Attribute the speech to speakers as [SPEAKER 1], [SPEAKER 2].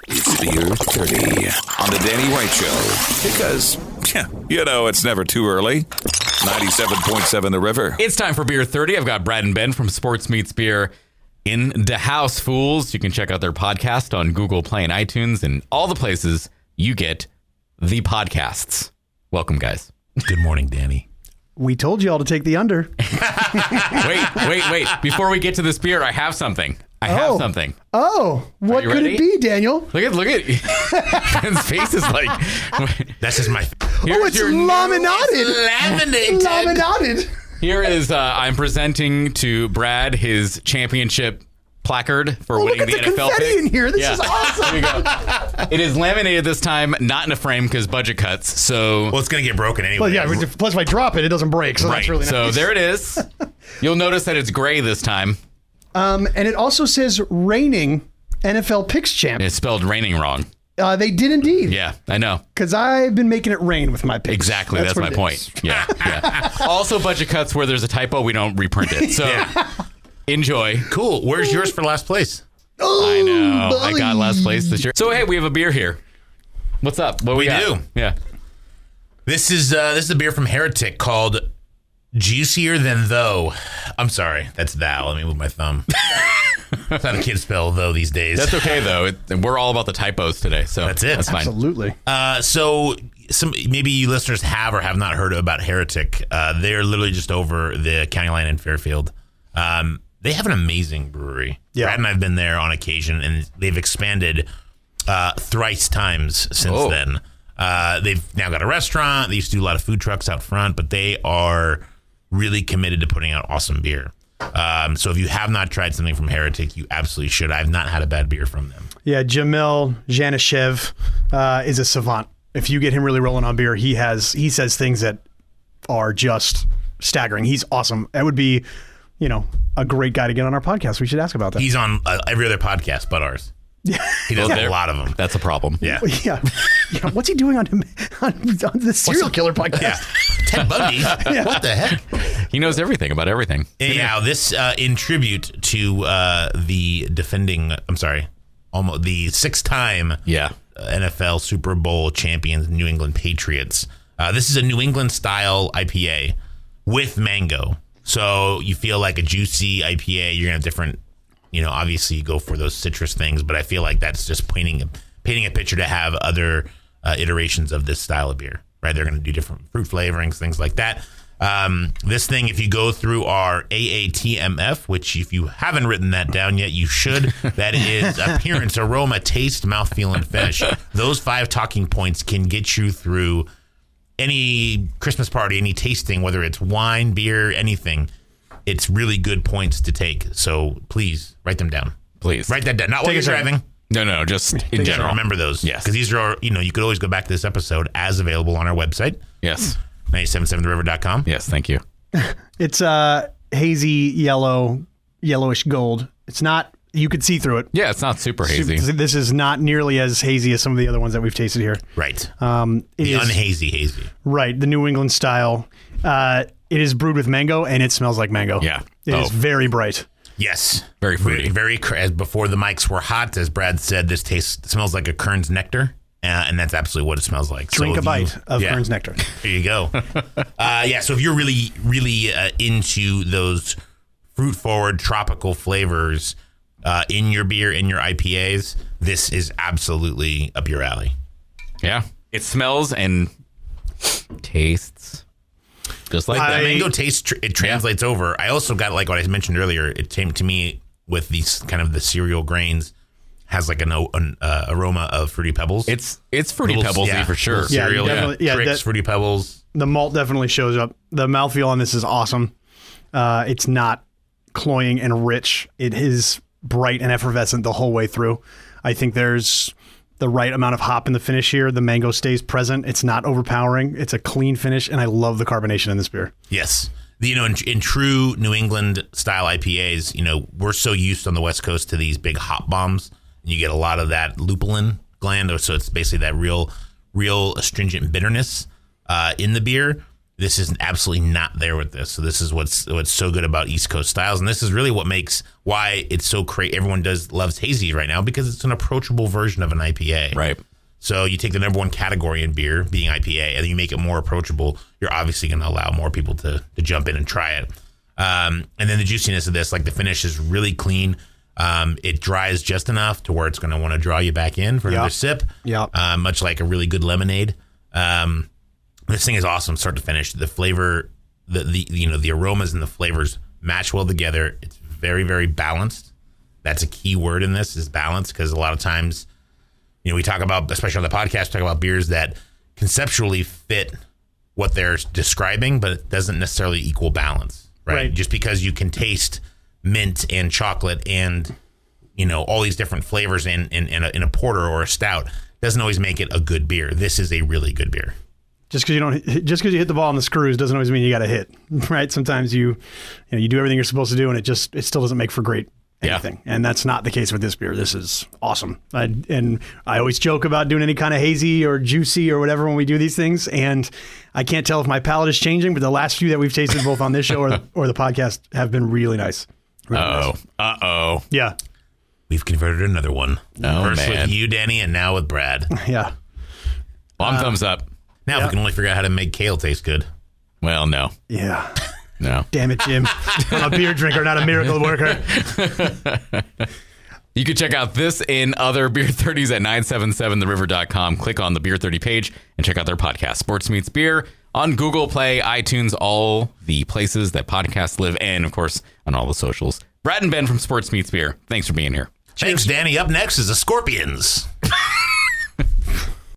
[SPEAKER 1] It's Beer 30 on the Danny White Show. Because, it's never too early. 97.7 The River.
[SPEAKER 2] It's time for Beer 30. I've got Brad and Ben from Sports Meets Beer in the house, fools. You can check out their podcast on Google Play and iTunes and all the places you get the podcasts. Welcome, guys.
[SPEAKER 3] Good morning, Danny.
[SPEAKER 4] We told you all to take the under.
[SPEAKER 2] Wait. Before we get to this beer, I have something. Something.
[SPEAKER 4] Oh, what could
[SPEAKER 2] ready?
[SPEAKER 4] it be, Daniel?
[SPEAKER 2] Look at Ben's face is like.
[SPEAKER 3] That's just my.
[SPEAKER 4] It's laminated. Laminated.
[SPEAKER 2] Here is I'm presenting to Brad his championship placard for winning the NFL pick.
[SPEAKER 4] Look at the confetti in here. This is awesome.
[SPEAKER 2] Here we go. It is laminated this time, not in a frame because budget cuts. So
[SPEAKER 3] Well, it's going to get broken anyway.
[SPEAKER 4] Well, yeah. Plus, if I drop it, it doesn't break. So that's really nice.
[SPEAKER 2] So there it is. You'll notice that it's gray this time.
[SPEAKER 4] And it also says reigning NFL picks champ.
[SPEAKER 2] It's spelled raining wrong.
[SPEAKER 4] They did indeed.
[SPEAKER 2] Yeah, I know.
[SPEAKER 4] Because I've been making it rain with my picks.
[SPEAKER 2] Exactly. That's my point. Yeah. Also, budget cuts where there's a typo, we don't reprint it. So enjoy.
[SPEAKER 3] Cool. Where's yours for last place?
[SPEAKER 2] I know. I got last place this year. So, hey, we have a beer here. What's up? What we got?
[SPEAKER 3] do.
[SPEAKER 2] Yeah.
[SPEAKER 3] This is a beer from Heretic called Juicier Than Though. I'm sorry. That's thou. Let me move my thumb. It's not a kid spell, though, these days.
[SPEAKER 2] That's okay, though. We're all about the typos today. So
[SPEAKER 3] that's it.
[SPEAKER 2] That's fine.
[SPEAKER 4] Absolutely.
[SPEAKER 3] So maybe you listeners have or have not heard about Heretic. They're literally just over the county line in Fairfield. They have an amazing brewery.
[SPEAKER 4] Yeah.
[SPEAKER 3] Brad and I have been there on occasion, and they've expanded thrice times since then. They've now got a restaurant. They used to do a lot of food trucks out front, but they are really committed to putting out awesome beer. So if you have not tried something from Heretic, you absolutely should. I've not had a bad beer from them.
[SPEAKER 4] Yeah, Jamil Janishev is a savant. If you get him really rolling on beer, he says things that are just staggering. He's awesome. That would be, a great guy to get on our podcast. We should ask about that.
[SPEAKER 3] He's on every other podcast but ours. He does a lot of them.
[SPEAKER 2] That's a problem.
[SPEAKER 3] Yeah.
[SPEAKER 4] Yeah. What's he doing on the serial killer podcast?
[SPEAKER 3] Yeah. Ted Bundy. What the heck?
[SPEAKER 2] He knows everything about everything.
[SPEAKER 3] Anyhow, this in tribute to almost the six-time NFL Super Bowl champions, New England Patriots. This is a New England style IPA with mango. So you feel like a juicy IPA. You're going to have different, obviously you go for those citrus things, but I feel like that's just painting a picture to have other iterations of this style of beer, right? They're going to do different fruit flavorings, things like that. This thing, if you go through our AATMF, which if you haven't written that down yet, you should. That is appearance, aroma, taste, mouthfeel, and finish. Those 5 talking points can get you through any Christmas party, any tasting, whether it's wine, beer, anything. It's really good points to take. So please write them down.
[SPEAKER 2] Please.
[SPEAKER 3] Write that down. Not while you're driving.
[SPEAKER 2] No, just in general.
[SPEAKER 3] Remember those.
[SPEAKER 2] Yes.
[SPEAKER 3] Because these are, you could always go back to this episode as available on our website.
[SPEAKER 2] Yes.
[SPEAKER 3] 977theriver.com.
[SPEAKER 2] Yes, thank you.
[SPEAKER 4] It's hazy yellowish gold. It's not, you could see through it.
[SPEAKER 2] Yeah, it's not super hazy.
[SPEAKER 4] This is not nearly as hazy as some of the other ones that we've tasted here.
[SPEAKER 3] Right.
[SPEAKER 4] It is
[SPEAKER 3] unhazy hazy.
[SPEAKER 4] Right, the New England style. It is brewed with mango, and it smells like mango.
[SPEAKER 2] Yeah.
[SPEAKER 4] It is very bright.
[SPEAKER 3] Yes.
[SPEAKER 2] Very fruity.
[SPEAKER 3] As before the mics were hot, as Brad said, this smells like a Kern's Nectar. And that's absolutely what it smells like.
[SPEAKER 4] Drink a bite of Kern's Nectar.
[SPEAKER 3] There you go. So if you're really, really into those fruit-forward tropical flavors in your beer, in your IPAs, this is absolutely up your alley.
[SPEAKER 2] Yeah. It smells and tastes just like that.
[SPEAKER 3] Mango taste, it translates over. I also got, like what I mentioned earlier, it came to me with these kind of the cereal grains. Has like an aroma of Fruity Pebbles.
[SPEAKER 2] It's Fruity Pebbles-y for sure.
[SPEAKER 3] Cereal, Trix, Fruity Pebbles.
[SPEAKER 4] The malt definitely shows up. The mouthfeel on this is awesome. It's not cloying and rich. It is bright and effervescent the whole way through. I think there's the right amount of hop in the finish here. The mango stays present. It's not overpowering. It's a clean finish, and I love the carbonation in this beer.
[SPEAKER 3] Yes. In true New England style IPAs, we're so used on the West Coast to these big hop bombs. You get a lot of that lupulin gland, so it's basically that real astringent bitterness in the beer. This is absolutely not there with this. So this is what's so good about East Coast styles, and this is really what makes why it's so great. Everyone loves hazy right now because it's an approachable version of an IPA.
[SPEAKER 2] Right.
[SPEAKER 3] So you take the number one category in beer, being IPA, and then you make it more approachable. You're obviously going to allow more people to jump in and try it. And then the juiciness of this, like the finish is really clean. It dries just enough to where it's going to want to draw you back in for another sip.
[SPEAKER 4] Yeah.
[SPEAKER 3] Much like a really good lemonade. This thing is awesome, start to finish. The flavor, the aromas and the flavors match well together. It's very, very balanced. That's a key word in this is balance, because a lot of times, we talk about, especially on the podcast, talk about beers that conceptually fit what they're describing, but it doesn't necessarily equal balance, right? Just because you can taste mint and chocolate and all these different flavors in a porter or a stout doesn't always make it a good beer. This is a really good beer. Just
[SPEAKER 4] because you hit the ball on the screws doesn't always mean you got to hit, right? Sometimes you do everything you're supposed to do, and it still doesn't make for great anything. And that's not the case with this beer. This is awesome. And I always joke about doing any kind of hazy or juicy or whatever when we do these things. And I can't tell if my palate is changing, but the last few that we've tasted both on this show or the podcast have been really nice. Really nice.
[SPEAKER 2] Uh-oh.
[SPEAKER 4] Yeah.
[SPEAKER 3] We've converted another one. First
[SPEAKER 2] man.
[SPEAKER 3] with you, Danny, and now with Brad.
[SPEAKER 4] Yeah.
[SPEAKER 2] Long thumbs up.
[SPEAKER 3] Now we can only figure out how to make kale taste good.
[SPEAKER 2] Well, no.
[SPEAKER 4] Yeah.
[SPEAKER 2] No.
[SPEAKER 4] Damn it, Jim. I'm a beer drinker, not a miracle worker.
[SPEAKER 2] You can check out this and other Beer 30s at 977theriver.com. Click on the Beer 30 page and check out their podcast, Sports Meets Beer, on Google Play, iTunes, all the places that podcasts live, and, of course, on all the socials. Brad and Ben from Sports Meets Beer, thanks for being here.
[SPEAKER 3] Thanks, Danny. Up next is the Scorpions.